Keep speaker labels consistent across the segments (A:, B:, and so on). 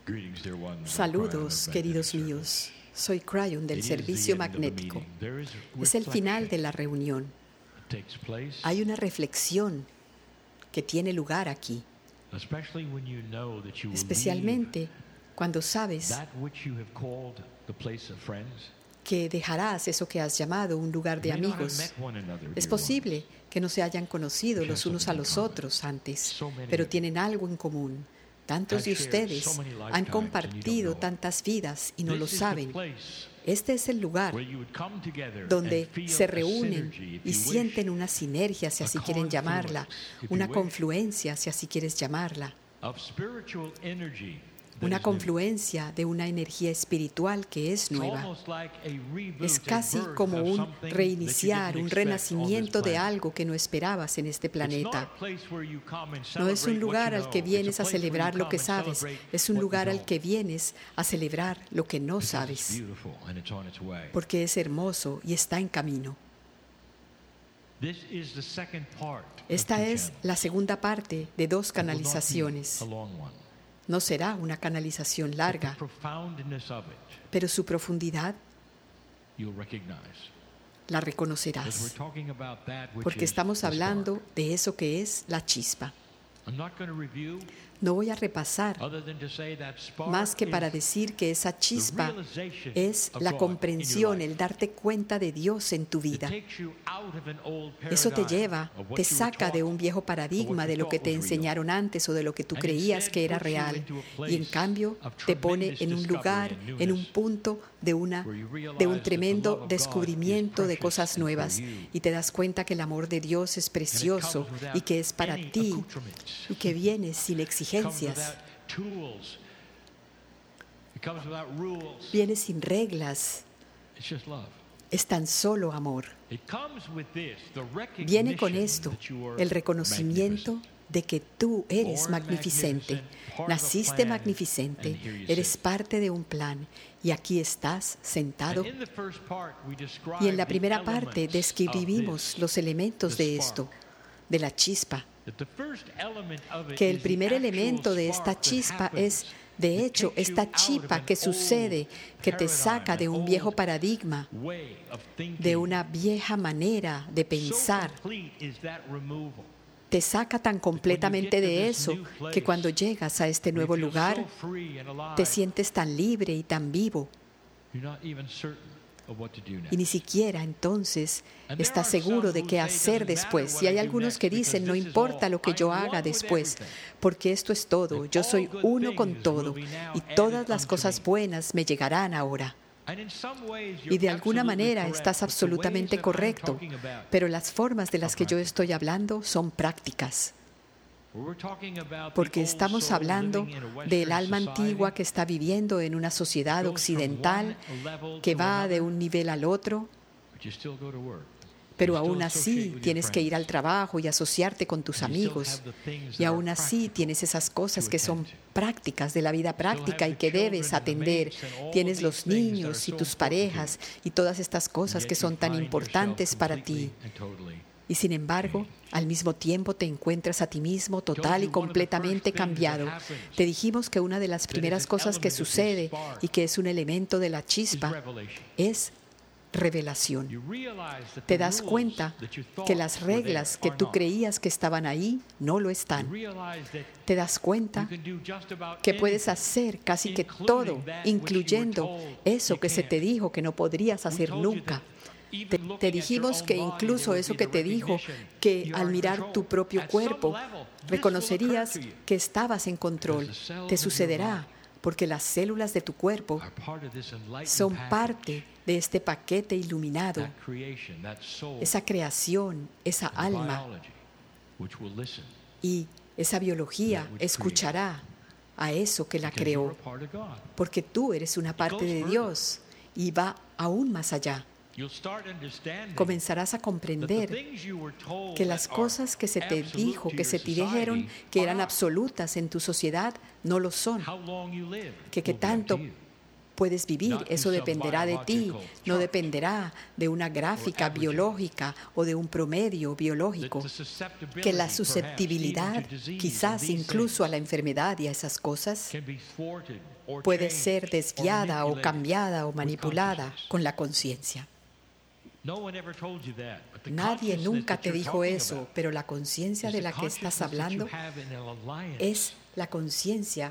A: Saludos, queridos míos. Soy Cryon del servicio magnético. Es el final de la reunión. Hay una reflexión que tiene lugar aquí, especialmente cuando sabes que dejarás eso que has llamado un lugar de amigos. Es posible que no se hayan conocido los unos a los otros antes, pero tienen algo en común. Tantos de ustedes han compartido tantas vidas y no lo saben. Este es el lugar donde se reúnen y sienten una sinergia, si así quieren llamarla, una confluencia, si así quieres llamarla, una confluencia de una energía espiritual que es nueva. Es casi como un reiniciar, un renacimiento de algo que no esperabas en este planeta. No es un lugar al que vienes a celebrar lo que sabes, es un lugar al que vienes a celebrar lo que no sabes, porque es hermoso y está en camino. Esta es la segunda parte de 2 canalizaciones. No será una canalización larga, pero su profundidad la reconocerás, porque estamos hablando de eso que es la chispa. No voy a repasar más que para decir que esa chispa es la comprensión, el darte cuenta de Dios en tu vida. Eso te lleva, te saca de un viejo paradigma de lo que te enseñaron antes o de lo que tú creías que era real, y en cambio te pone en un lugar, en un punto de un tremendo descubrimiento de cosas nuevas, y te das cuenta que el amor de Dios es precioso y que es para ti y que viene sin exigencias. Viene sin reglas. Es tan solo amor. Viene con esto, el reconocimiento de que tú eres magnificente. Naciste magnificente. Eres parte de un plan. Y aquí estás sentado. Y en la primera parte describimos los elementos de esto, de la chispa. Que el primer elemento de esta chispa es, de hecho, esta chispa que sucede, que te saca de un viejo paradigma, de una vieja manera de pensar. Te saca tan completamente de eso que cuando llegas a este nuevo lugar, te sientes tan libre y tan vivo. Y ni siquiera entonces estás seguro de qué hacer después. Y hay algunos que dicen, no importa lo que yo haga después, porque esto es todo. Yo soy uno con todo y todas las cosas buenas me llegarán ahora. Y de alguna manera estás absolutamente correcto, pero las formas de las que yo estoy hablando son prácticas. Porque estamos hablando del alma antigua que está viviendo en una sociedad occidental que va de un nivel al otro, pero aún así tienes que ir al trabajo y asociarte con tus amigos, y aún así tienes esas cosas que son prácticas de la vida práctica y que debes atender. Tienes los niños y tus parejas y todas estas cosas que son tan importantes para ti. Y sin embargo, al mismo tiempo te encuentras a ti mismo total y completamente cambiado. Te dijimos que una de las primeras cosas que sucede y que es un elemento de la chispa es revelación. Te das cuenta que las reglas que tú creías que estaban ahí no lo están. Te das cuenta que puedes hacer casi que todo, incluyendo eso que se te dijo que no podrías hacer nunca. Te dijimos que incluso eso que te dijo, que al mirar tu propio cuerpo, reconocerías que estabas en control. Te sucederá, porque las células de tu cuerpo son parte de este paquete iluminado, esa creación, esa alma, y esa biología escuchará a eso que la creó, porque tú eres una parte de Dios y va aún más allá. Comenzarás a comprender que las cosas que se te dijo, que se te dijeron que eran absolutas en tu sociedad, no lo son. Que tanto puedes vivir. Eso dependerá de ti, no dependerá de una gráfica biológica o de un promedio biológico. Que la susceptibilidad, quizás incluso a la enfermedad y a esas cosas, puede ser desviada o cambiada o manipulada con la conciencia. Nadie nunca te dijo eso, pero la conciencia de la que estás hablando es la conciencia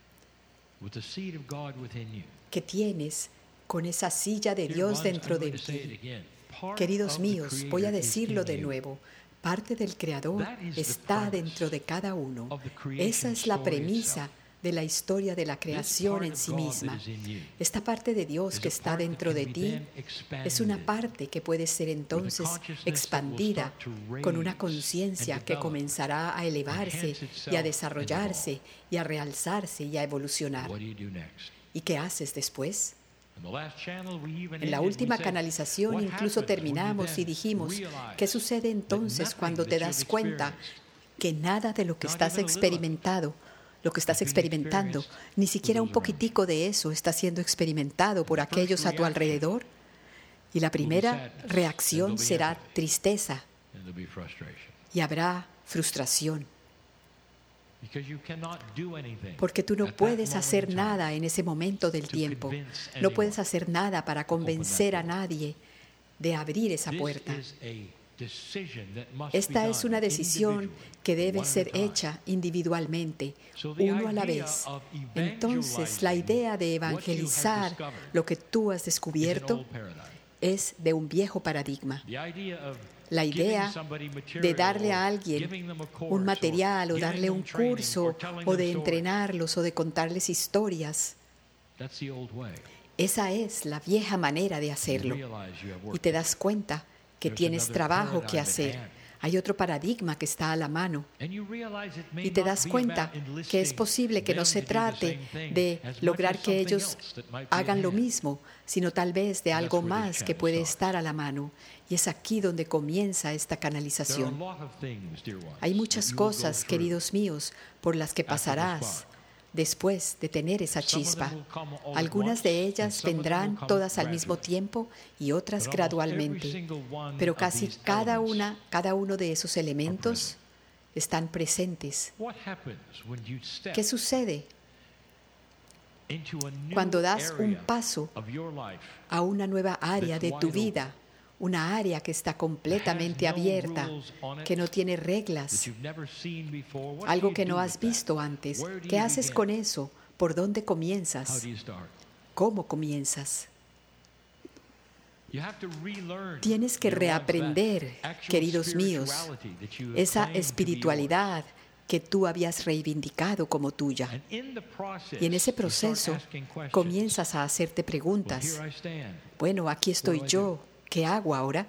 A: que tienes con esa silla de Dios dentro de ti. Queridos míos, voy a decirlo de nuevo. Parte del Creador está dentro de cada uno. Esa es la premisa de la historia de la creación en sí misma. Esta parte de Dios que está dentro de ti es una parte que puede ser entonces expandida con una conciencia que comenzará a elevarse y a desarrollarse y a realzarse y a evolucionar. ¿Y qué haces después? En la última canalización incluso terminamos y dijimos, ¿qué sucede entonces cuando te das cuenta que nada de lo que estás experimentando, ni siquiera un poquitico de eso está siendo experimentado por aquellos a tu alrededor? Y la primera reacción será tristeza y habrá frustración. Porque tú no puedes hacer nada en ese momento del tiempo. No puedes hacer nada para convencer a nadie de abrir esa puerta. Esta es una decisión que debe ser hecha individualmente, uno a la vez. Entonces, la idea de evangelizar lo que tú has descubierto es de un viejo paradigma. La idea de darle a alguien un material o darle un curso o de entrenarlos o de contarles historias, esa es la vieja manera de hacerlo. Y te das cuenta que tienes trabajo que hacer. Hay otro paradigma que está a la mano. Y te das cuenta que es posible que no se trate de lograr que ellos hagan lo mismo, sino tal vez de algo más que puede estar a la mano. Y es aquí donde comienza esta canalización. Hay muchas cosas, queridos míos, por las que pasarás después de tener esa chispa. Algunas de ellas vendrán todas al mismo tiempo y otras gradualmente. Pero casi cada uno de esos elementos están presentes. ¿Qué sucede cuando das un paso a una nueva área de tu vida? Una área que está completamente abierta, que no tiene reglas, algo que no has visto antes. ¿Qué haces con eso? ¿Por dónde comienzas? ¿Cómo comienzas? Tienes que reaprender, queridos míos, esa espiritualidad que tú habías reivindicado como tuya. Y en ese proceso comienzas a hacerte preguntas. Bueno, aquí estoy yo. ¿Qué hago ahora?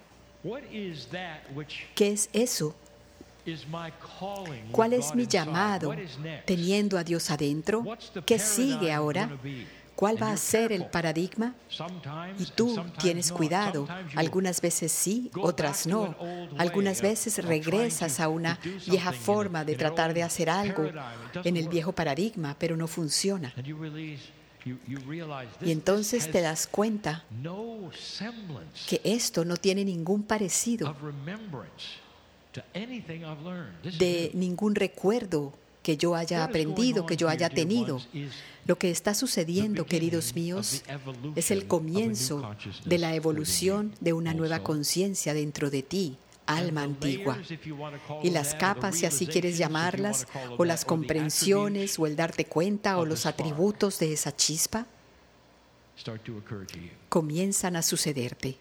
A: ¿Qué es eso? ¿Cuál es mi llamado teniendo a Dios adentro? ¿Qué sigue ahora? ¿Cuál va a ser el paradigma? Y tú tienes cuidado. Algunas veces sí, otras no. Algunas veces regresas a una vieja forma de tratar de hacer algo en el viejo paradigma, pero no funciona. Y entonces te das cuenta que esto no tiene ningún parecido de ningún recuerdo que yo haya aprendido, que yo haya tenido. Lo que está sucediendo, queridos míos, es el comienzo de la evolución de una nueva conciencia dentro de ti, alma antigua. Y las capas, si así quieres llamarlas, o las comprensiones, o el darte cuenta, o los atributos de esa chispa, comienzan a sucederte.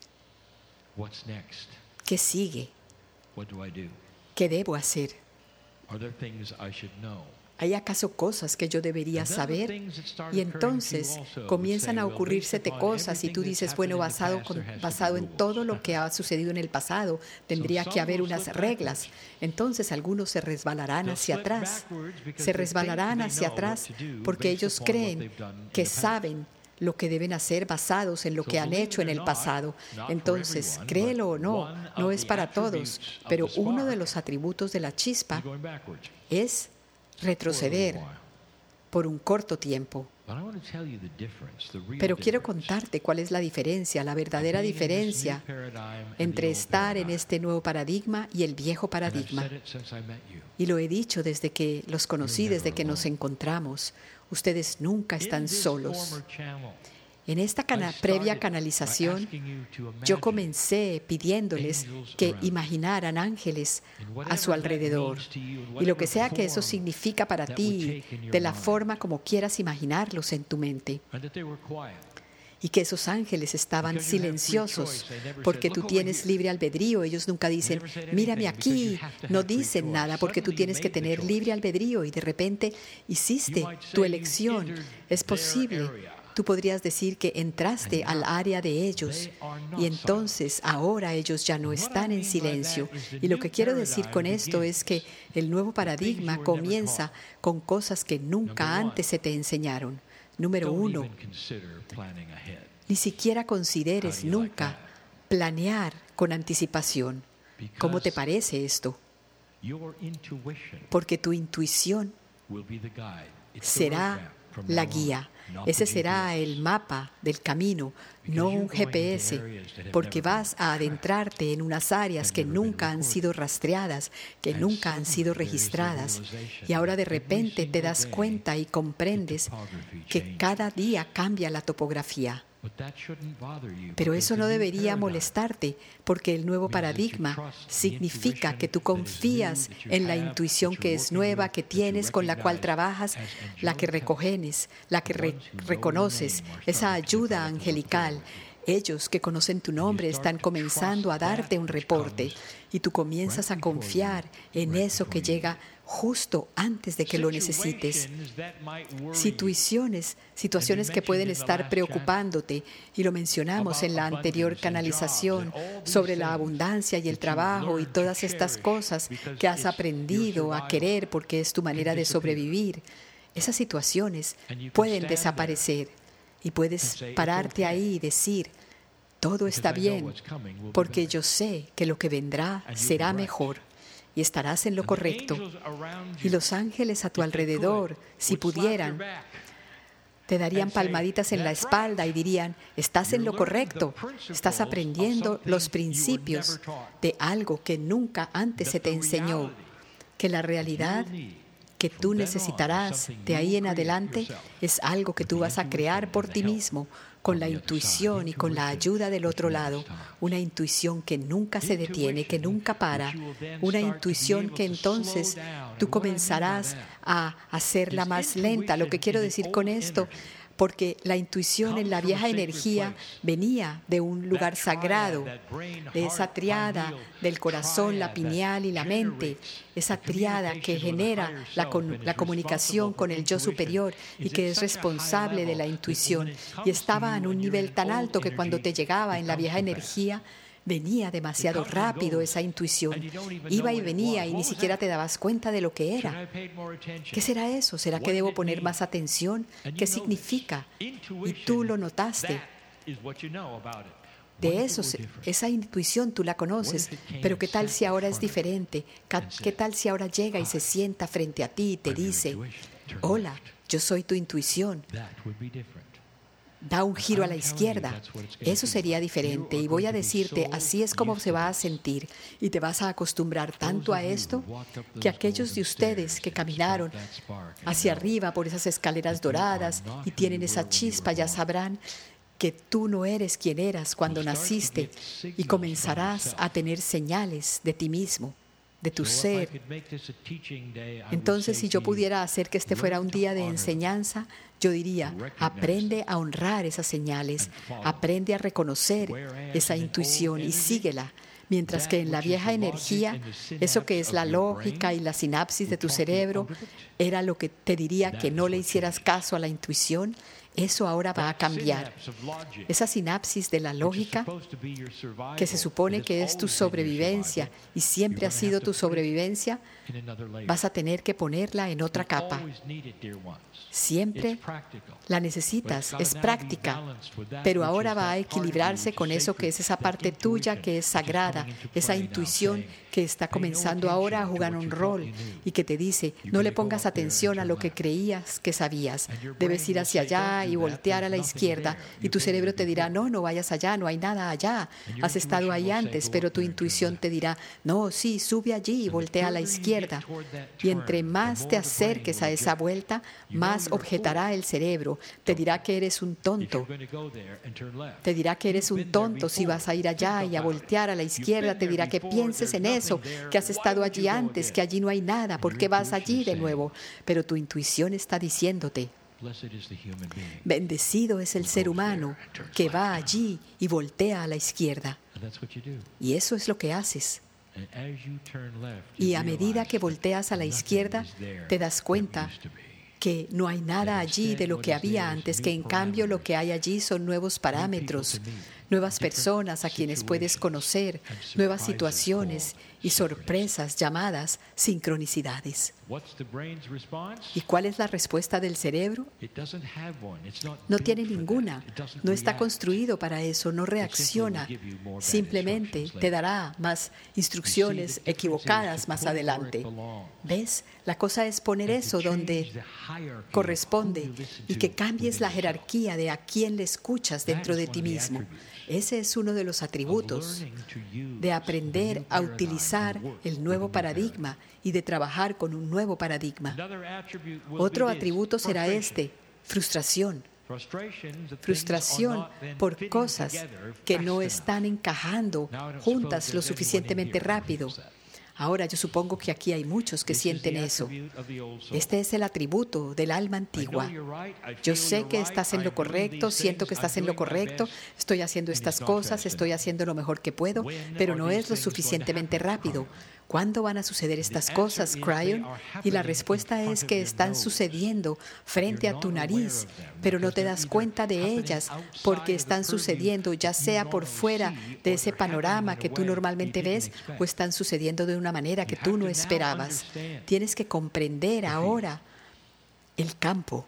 A: ¿Qué sigue? ¿Qué debo hacer? ¿Hay acaso cosas que yo debería saber? Y entonces comienzan a ocurrírsete cosas y tú dices, bueno, basado en todo lo que ha sucedido en el pasado, tendría que haber unas reglas. Entonces algunos se resbalarán hacia atrás. Se resbalarán hacia atrás porque ellos creen que saben lo que deben hacer basados en lo que han hecho en el pasado. Entonces, créelo o no, no es para todos, pero uno de los atributos de la chispa es retroceder por un corto tiempo. Pero quiero contarte cuál es la diferencia, la verdadera diferencia entre estar en este nuevo paradigma y el viejo paradigma. Y lo he dicho desde que los conocí, desde que nos encontramos. Ustedes nunca están solos. En esta previa canalización, yo comencé pidiéndoles que imaginaran ángeles a su alrededor. Y lo que sea que eso significa para ti, de la forma como quieras imaginarlos en tu mente. Y que esos ángeles estaban silenciosos, porque tú tienes libre albedrío. Ellos nunca dicen, mírame aquí. No dicen nada, porque tú tienes que tener libre albedrío. Y de repente hiciste tu elección. Es posible. Tú podrías decir que entraste al área de ellos y entonces ahora ellos ya no están en silencio. Y lo que quiero decir con esto es que el nuevo paradigma comienza con cosas que nunca antes se te enseñaron. Número 1, ni siquiera consideres nunca planear con anticipación. ¿Cómo te parece esto? Porque tu intuición será la guía. Ese será el mapa del camino, no un GPS, porque vas a adentrarte en unas áreas que nunca han sido rastreadas, que nunca han sido registradas. Y ahora de repente te das cuenta y comprendes que cada día cambia la topografía. Pero eso no debería molestarte, porque el nuevo paradigma significa que tú confías en la intuición que es nueva, que tienes, con la cual trabajas, la que recoges, la que reconoces, esa ayuda angelical. Ellos que conocen tu nombre están comenzando a darte un reporte y tú comienzas a confiar en eso que llega justo antes de que lo necesites. Situaciones que pueden estar preocupándote, y lo mencionamos en la anterior canalización sobre la abundancia y el trabajo y todas estas cosas que has aprendido a querer porque es tu manera de sobrevivir. Esas situaciones pueden desaparecer y puedes pararte ahí y decir, todo está bien, porque yo sé que lo que vendrá será mejor. Y estarás en lo correcto. Y los ángeles a tu alrededor, si pudieran, te darían palmaditas en la espalda y dirían, estás en lo correcto, estás aprendiendo los principios de algo que nunca antes se te enseñó, que la realidad que tú necesitarás de ahí en adelante es algo que tú vas a crear por ti mismo, con la intuición y con la ayuda del otro lado, una intuición que nunca se detiene, que nunca para, una intuición que entonces tú comenzarás a hacerla más lenta. Lo que quiero decir con esto, porque la intuición en la vieja energía venía de un lugar sagrado, de esa triada del corazón, la pineal y la mente, esa triada que genera la comunicación con el yo superior y que es responsable de la intuición. Y estaba en un nivel tan alto que cuando te llegaba en la vieja energía, venía demasiado rápido esa intuición. Iba y venía y ni siquiera te dabas cuenta de lo que era. ¿Qué será eso? ¿Será que debo poner más atención? ¿Qué significa? Y tú lo notaste. De eso, esa intuición tú la conoces, pero ¿qué tal si ahora es diferente? ¿Qué tal si ahora llega y se sienta frente a ti y te dice, hola, yo soy tu intuición? Da un giro a la izquierda. Eso sería diferente. Y voy a decirte, así es como se va a sentir. Y te vas a acostumbrar tanto a esto que aquellos de ustedes que caminaron hacia arriba por esas escaleras doradas y tienen esa chispa ya sabrán que tú no eres quien eras cuando naciste y comenzarás a tener señales de ti mismo, de tu ser. Entonces, si yo pudiera hacer que este fuera un día de enseñanza, yo diría, aprende a honrar esas señales, aprende a reconocer esa intuición y síguela. Mientras que en la vieja energía, eso que es la lógica y la sinapsis de tu cerebro, era lo que te diría que no le hicieras caso a la intuición. Eso ahora va a cambiar. Esa sinapsis de la lógica, que se supone que es tu sobrevivencia y siempre ha sido tu sobrevivencia, vas a tener que ponerla en otra capa. Siempre la necesitas, es práctica, pero ahora va a equilibrarse con eso que es esa parte tuya que es sagrada, esa intuición que está comenzando ahora a jugar un rol y que te dice, no le pongas atención a lo que creías que sabías, debes ir hacia allá y voltear a la izquierda, y tu cerebro te dirá, no, no vayas allá, no hay nada allá, has estado ahí antes, pero tu intuición te dirá, no, sí, sube allí y voltea a la izquierda. Y entre más te acerques a esa vuelta, más objetará el cerebro, te dirá que eres un tonto, te dirá que eres un tonto si vas a ir allá y a voltear a la izquierda, te dirá que pienses en eso, que has estado allí antes, que allí no hay nada, ¿por qué vas allí de nuevo? Pero tu intuición está diciéndote, bendecido es el ser humano que va allí y voltea a la izquierda. Y eso es lo que haces. Y a medida que volteas a la izquierda, te das cuenta que no hay nada allí de lo que había antes, que en cambio lo que hay allí son nuevos parámetros, nuevas personas a quienes puedes conocer, nuevas situaciones y sorpresas llamadas sincronicidades. ¿Y cuál es la respuesta del cerebro? No tiene ninguna, no está construido para eso, no reacciona, simplemente te dará más instrucciones equivocadas más adelante. ¿Ves? La cosa es poner eso donde corresponde y que cambies la jerarquía de a quién le escuchas dentro de ti mismo. Ese es uno de los atributos de aprender a utilizar el nuevo paradigma y de trabajar con un nuevo paradigma. Otro atributo será frustración. Frustración por cosas que no están encajando juntas lo suficientemente rápido. Ahora, yo supongo que aquí hay muchos que sienten eso. Este es el atributo del alma antigua. Yo sé que estás en lo correcto, siento que estás en lo correcto, estoy haciendo estas cosas, estoy haciendo lo mejor que puedo, pero no es lo suficientemente rápido. ¿Cuándo van a suceder estas cosas, Cryon? Y la respuesta es que están sucediendo frente a tu nariz, pero no te das cuenta de ellas porque están sucediendo ya sea por fuera de ese panorama que tú normalmente ves o están sucediendo de una manera que tú no esperabas. Tienes que comprender ahora el campo.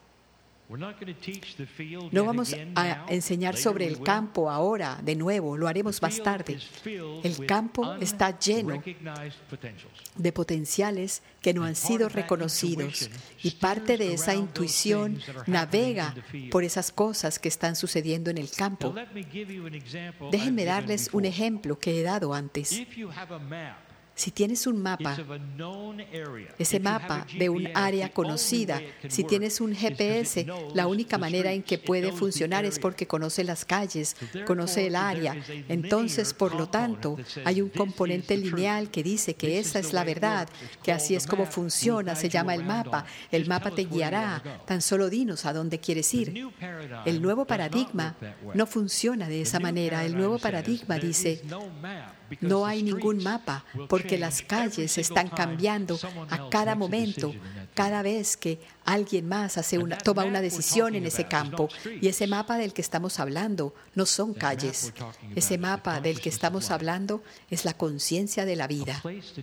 A: No vamos a enseñar sobre el campo ahora, de nuevo, lo haremos más tarde. El campo está lleno de potenciales que no han sido reconocidos y parte de esa intuición navega por esas cosas que están sucediendo en el campo. Déjenme darles un ejemplo que he dado antes. Si tienes un mapa, ese mapa de un área conocida, si tienes un GPS, la única manera en que puede funcionar es porque conoce las calles, conoce el área. Entonces, por lo tanto, hay un componente lineal que dice que esa es la verdad, que así es como funciona, se llama el mapa. El mapa te guiará, tan solo dinos a dónde quieres ir. El nuevo paradigma no funciona de esa manera. El nuevo paradigma dice, no hay ningún mapa, porque las calles están cambiando a cada momento, cada vez que alguien más toma una decisión en ese campo. Y ese mapa del que estamos hablando no son calles. Ese mapa del que estamos hablando es la conciencia de la vida.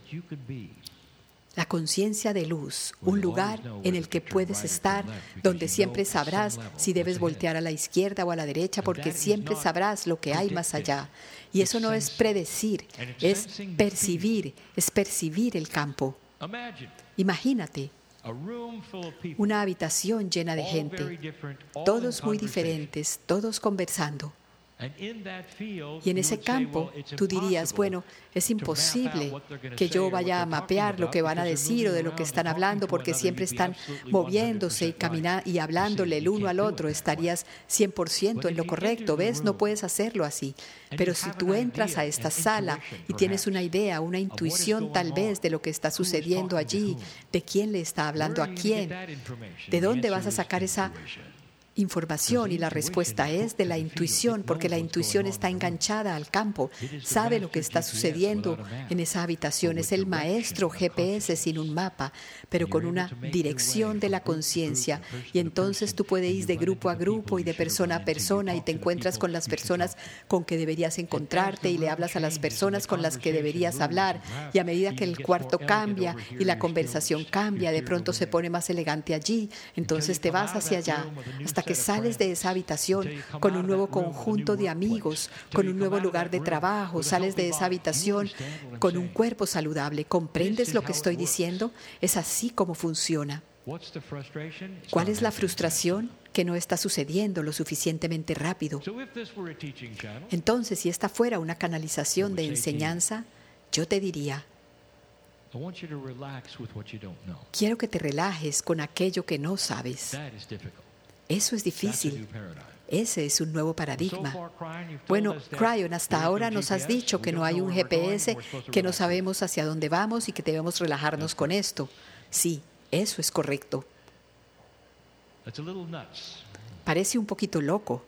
A: La conciencia de luz, un lugar en el que puedes estar, donde siempre sabrás si debes voltear a la izquierda o a la derecha, porque siempre sabrás lo que hay más allá. Y eso no es predecir, es percibir el campo. Imagínate una habitación llena de gente, todos muy diferentes, todos conversando. Y en ese campo tú dirías, bueno, es imposible que yo vaya a mapear lo que van a decir o de lo que están hablando, porque siempre están moviéndose y caminando y hablándole el uno al otro. Estarías 100% en lo correcto, ¿ves? No puedes hacerlo así. Pero si tú entras a esta sala y tienes una idea, una intuición tal vez de lo que está sucediendo allí, de quién le está hablando a quién, ¿de dónde vas a sacar esa información y la respuesta es de la intuición, porque la intuición está enganchada al campo, sabe lo que está sucediendo en esa habitación, es el maestro GPS sin un mapa, pero con una dirección de la conciencia, y entonces tú puedes ir de grupo a grupo y de persona a persona y te encuentras con las personas con que deberías encontrarte y le hablas a las personas con las que deberías hablar, y a medida que el cuarto cambia y la conversación cambia, de pronto se pone más elegante allí, entonces te vas hacia allá, hasta que sales de esa habitación con un nuevo conjunto de amigos, con un nuevo lugar de trabajo, sales de esa habitación con un cuerpo saludable. ¿Comprendes lo que estoy diciendo? Es así como funciona. ¿Cuál es la frustración? Que no está sucediendo lo suficientemente rápido. Entonces, si esta fuera una canalización de enseñanza, yo te diría, quiero que te relajes con aquello que no sabes. Eso es difícil. Ese es un nuevo paradigma. Bueno, Cryon, hasta ahora nos has dicho que no hay un GPS, que no sabemos hacia dónde vamos y que debemos relajarnos con esto. Sí, eso es correcto. Parece un poquito loco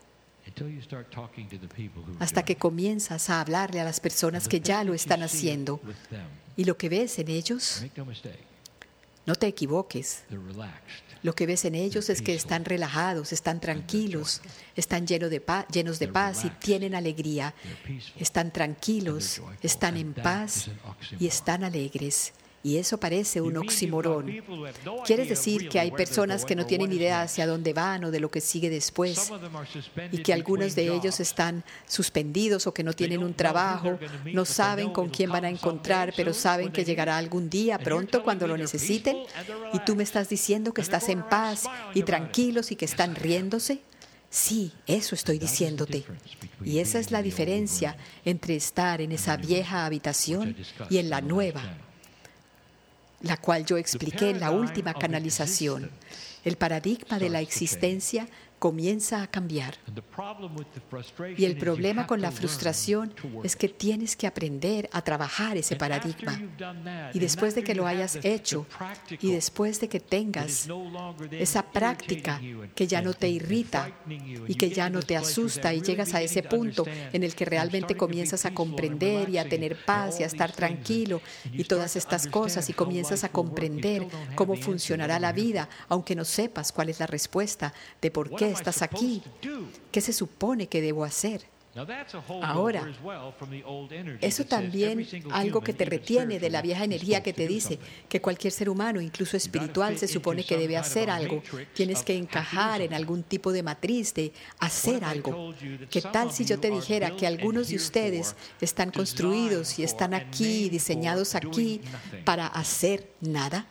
A: hasta que comienzas a hablarle a las personas que ya lo están haciendo. Y lo que ves en ellos, no te equivoques. Lo que ves en ellos es que están relajados, están tranquilos, están llenos de paz y tienen alegría. Están tranquilos, están en paz y están alegres. Y eso parece un oxímoron. ¿Quieres decir que hay personas que no tienen idea hacia dónde van o de lo que sigue después? Y que algunos de ellos están suspendidos o que no tienen un trabajo, no saben con quién van a encontrar, pero saben que llegará algún día pronto cuando lo necesiten. Y tú me estás diciendo que estás en paz y tranquilos y que están riéndose. Sí, eso estoy diciéndote. Y esa es la diferencia entre estar en esa vieja habitación y en la nueva, la cual yo expliqué en la última canalización. El paradigma de la existencia comienza a cambiar. Y el problema con la frustración es que tienes que aprender a trabajar ese paradigma. Y después de que lo hayas hecho, y después de que tengas esa práctica que ya no te irrita y que ya no te asusta, y llegas a ese punto en el que realmente comienzas a comprender y a tener paz y a estar tranquilo y todas estas cosas, y comienzas a comprender cómo funcionará la vida, aunque no sepas cuál es la respuesta de por qué estás aquí. ¿Qué se supone que debo hacer? Ahora, eso también algo que te retiene de la vieja energía que te dice que cualquier ser humano, incluso espiritual, se supone que debe hacer algo. Tienes que encajar en algún tipo de matriz de hacer algo. ¿Qué tal si yo te dijera que algunos de ustedes están construidos y están aquí, diseñados aquí, para hacer nada?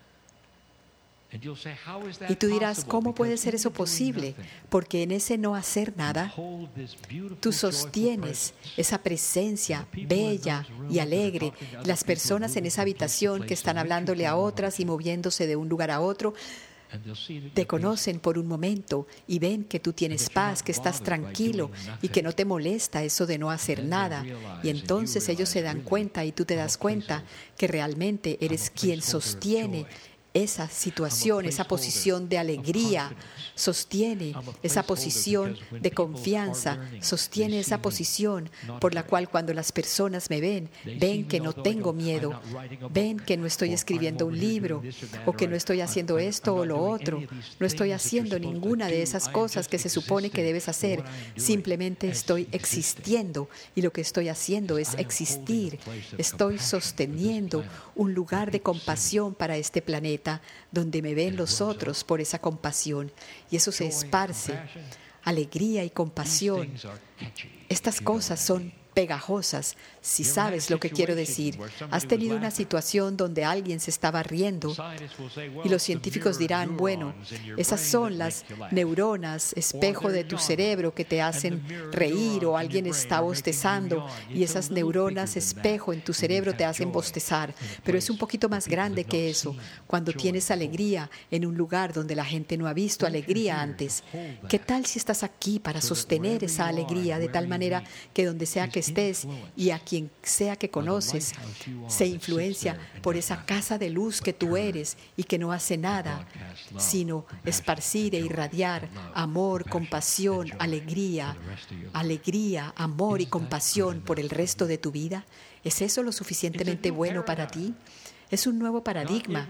A: Y tú dirás, ¿cómo puede ser eso posible? Porque en ese no hacer nada, tú sostienes esa presencia bella y alegre. Las personas en esa habitación que están hablándole a otras y moviéndose de un lugar a otro, te conocen por un momento y ven que tú tienes paz, que estás tranquilo y que no te molesta eso de no hacer nada. Y entonces ellos se dan cuenta y tú te das cuenta que realmente eres quien sostiene esa situación, esa posición de alegría, sostiene esa posición de confianza, sostiene esa posición por la cual cuando las personas me ven, ven que no tengo miedo, ven que no estoy escribiendo un libro o que no estoy haciendo esto o lo otro, no estoy haciendo ninguna de esas cosas que se supone que debes hacer, simplemente estoy existiendo y lo que estoy haciendo es existir, estoy sosteniendo un lugar de compasión para este planeta, donde me ven los otros por esa compasión, y eso se esparce. Alegría y compasión. Estas cosas son pegajosas, si sabes lo que quiero decir. Has tenido una situación donde alguien se estaba riendo y los científicos dirán, bueno, esas son las neuronas, espejo de tu cerebro que te hacen reír, o alguien está bostezando y esas neuronas, espejo en tu cerebro te hacen bostezar. Pero es un poquito más grande que eso. Cuando tienes alegría en un lugar donde la gente no ha visto alegría antes, ¿qué tal si estás aquí para sostener esa alegría de tal manera que donde sea que que estés y a quien sea que conoces, se influencia por esa casa de luz que tú eres y que no hace nada sino esparcir e irradiar amor, compasión, alegría, amor y compasión por el resto de tu vida. ¿Es eso lo suficientemente bueno para ti? Es un nuevo paradigma.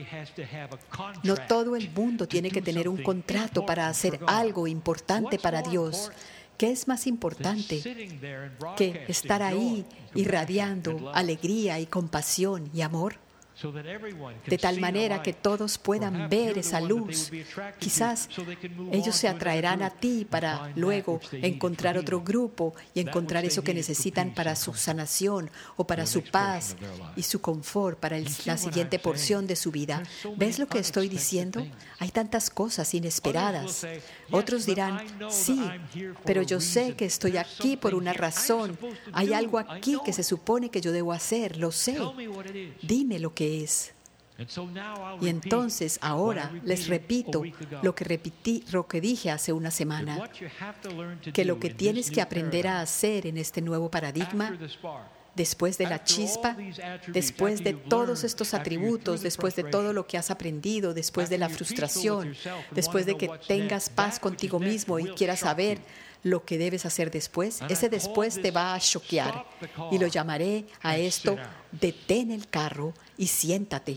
A: No todo el mundo tiene que tener un contrato para hacer algo importante para Dios. ¿Qué es más importante que estar ahí irradiando alegría y compasión y amor? De tal manera que todos puedan ver esa luz. Quizás ellos se atraerán a ti para luego encontrar otro grupo y encontrar eso que necesitan para su sanación o para su paz y su confort para la siguiente porción de su vida. ¿Ves lo que estoy diciendo? Hay tantas cosas inesperadas. Otros dirán, sí, pero yo sé que estoy aquí por una razón. Hay algo aquí que se supone que yo debo hacer, lo sé. Dime lo que es. Y entonces ahora les repito lo que dije hace una semana, que lo que tienes que aprender a hacer en este nuevo paradigma, después de la chispa, después de todos estos atributos, después de todo lo que has aprendido, después de la frustración, después de que tengas paz contigo mismo y quieras saber lo que debes hacer después, ese después te va a choquear. Y lo llamaré a esto, detén el carro y siéntate.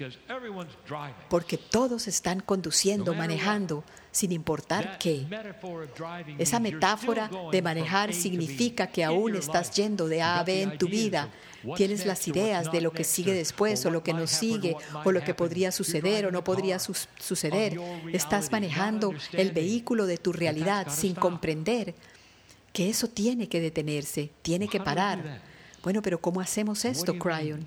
A: Porque todos están conduciendo, manejando, sin importar qué. Esa metáfora de manejar significa que aún estás yendo de A a B en tu vida. Tienes las ideas de lo que sigue después o lo que no sigue o lo que podría suceder o no podría suceder. Estás manejando el vehículo de tu realidad sin comprender que eso tiene que detenerse, tiene que parar. Bueno, pero ¿cómo hacemos esto, Cryon?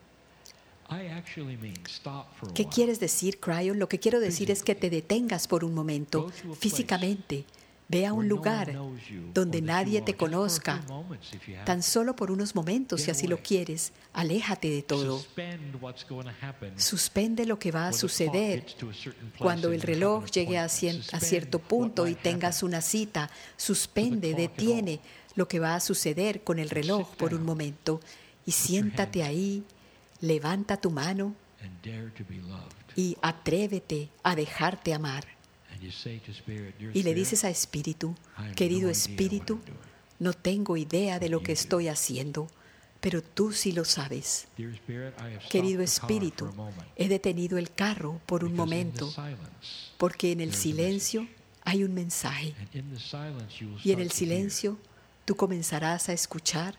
A: ¿Qué quieres decir, Cryon? Lo que quiero decir es que te detengas por un momento físicamente. Ve a un lugar donde nadie te conozca, tan solo por unos momentos, si así lo quieres. Aléjate de todo. Suspende lo que va a suceder cuando el reloj llegue a cierto punto y tengas una cita. Suspende, detiene lo que va a suceder con el reloj por un momento y siéntate ahí. Levanta tu mano y atrévete a dejarte amar. Y le dices a Espíritu, querido Espíritu, no tengo idea de lo que estoy haciendo, pero tú sí lo sabes. Querido Espíritu, he detenido el carro por un momento, porque en el silencio hay un mensaje. Y en el silencio tú comenzarás a escuchar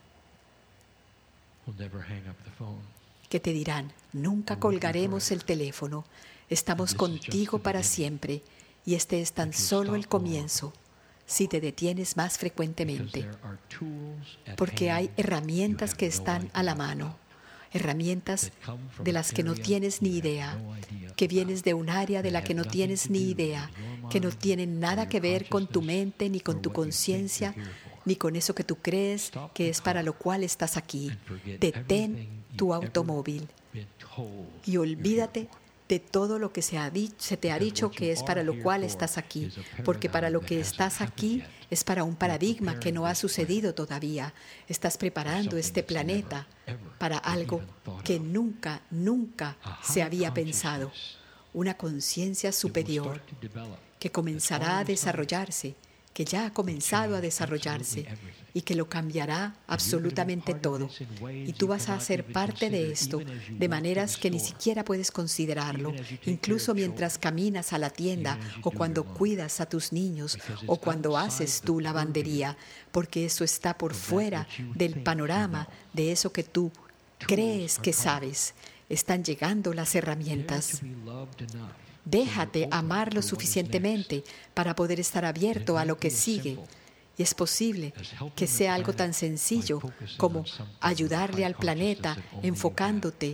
A: que te dirán, nunca colgaremos el teléfono, estamos contigo para siempre y este es tan solo el comienzo si te detienes más frecuentemente, porque hay herramientas que están a la mano, herramientas de las que no tienes ni idea, que vienes de un área de la que no tienes ni idea, que no tienen nada que ver con tu mente ni con tu conciencia, ni con eso que tú crees que es para lo cual estás aquí. Detén tu automóvil y olvídate de todo lo que se te ha dicho que es para lo cual estás aquí, porque para lo que estás aquí es para un paradigma que no ha sucedido todavía. Estás preparando este planeta para algo que nunca se había pensado, una conciencia superior que comenzará a desarrollarse, que ya ha comenzado a desarrollarse y que lo cambiará absolutamente todo. Y tú vas a ser parte de esto de maneras que ni siquiera puedes considerarlo, incluso mientras caminas a la tienda o cuando cuidas a tus niños o cuando haces tu lavandería, porque eso está por fuera del panorama de eso que tú crees que sabes. Están llegando las herramientas. Déjate amar lo suficientemente para poder estar abierto a lo que sigue. Y es posible que sea algo tan sencillo como ayudarle al planeta enfocándote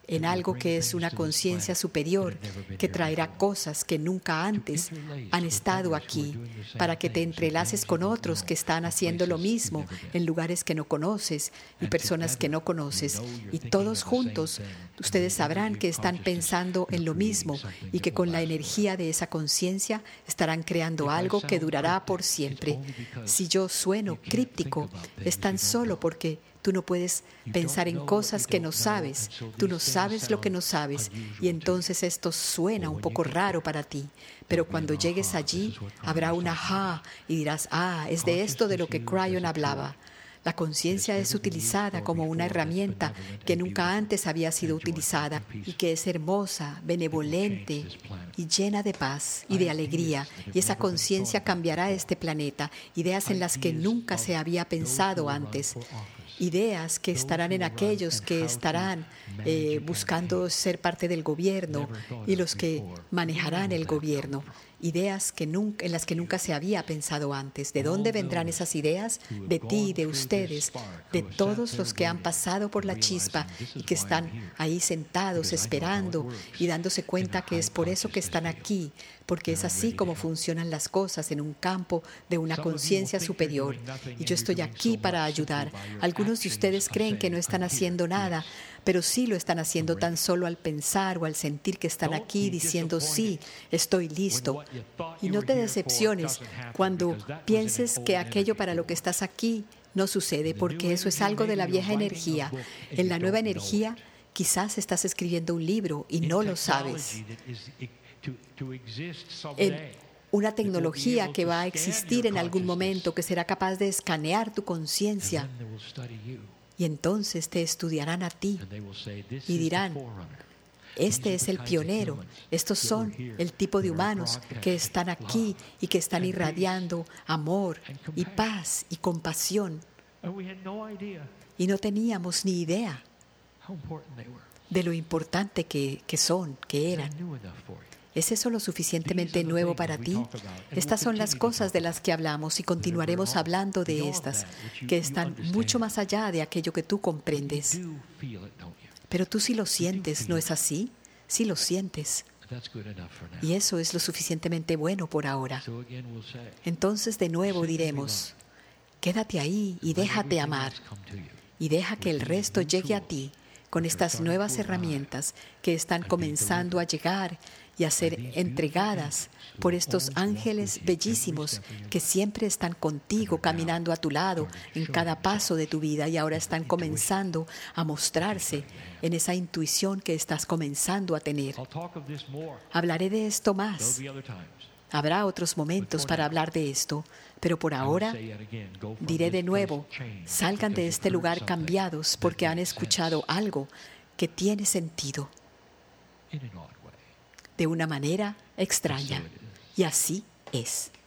A: en algo que es una conciencia superior, que traerá cosas que nunca antes han estado aquí, para que te entrelaces con otros que están haciendo lo mismo en lugares que no conoces y personas que no conoces. Y todos juntos, ustedes sabrán que están pensando en lo mismo y que con la energía de esa conciencia estarán creando algo que durará por siempre. Si yo sueno críptico, es tan solo porque tú no puedes pensar en cosas que no sabes. Tú no sabes lo que no sabes. Y entonces esto suena un poco raro para ti. Pero cuando llegues allí, habrá un ajá y dirás, es de esto de lo que Kryon hablaba. La conciencia es utilizada como una herramienta que nunca antes había sido utilizada y que es hermosa, benevolente y llena de paz y de alegría. Y esa conciencia cambiará este planeta, ideas en las que nunca se había pensado antes. Ideas que estarán en aquellos que estarán buscando ser parte del gobierno y los que manejarán el gobierno. Ideas en las que nunca se había pensado antes. ¿De dónde vendrán esas ideas? De ti y de ustedes, de todos los que han pasado por la chispa y que están ahí sentados esperando y dándose cuenta que es por eso que están aquí, porque es así como funcionan las cosas en un campo de una conciencia superior. Y yo estoy aquí para ayudar. Algunos de ustedes creen que no están haciendo nada, pero sí lo están haciendo tan solo al pensar o al sentir que están aquí diciendo, sí, estoy listo. Y no te decepciones cuando pienses que aquello para lo que estás aquí no sucede, porque eso es algo de la vieja energía. En la nueva energía, quizás estás escribiendo un libro y no lo sabes. Una tecnología que va a existir en algún momento, que será capaz de escanear tu conciencia. Y entonces te estudiarán a ti y dirán, este es el pionero, estos son el tipo de humanos que están aquí y que están irradiando amor y paz y compasión. Y no teníamos ni idea de lo importante que eran. ¿Es eso lo suficientemente nuevo para ti? Estas son las cosas de las que hablamos y continuaremos hablando de estas, que están mucho más allá de aquello que tú comprendes. Pero tú sí lo sientes, ¿no es así? Sí lo sientes. Y eso es lo suficientemente bueno por ahora. Entonces de nuevo diremos, quédate ahí y déjate amar. Y deja que el resto llegue a ti con estas nuevas herramientas que están comenzando a llegar y a ser entregadas por estos ángeles bellísimos que siempre están contigo, caminando a tu lado en cada paso de tu vida y ahora están comenzando a mostrarse en esa intuición que estás comenzando a tener. Hablaré de esto más. Habrá otros momentos para hablar de esto, pero por ahora diré de nuevo, salgan de este lugar cambiados porque han escuchado algo que tiene sentido de una manera extraña. Y así es.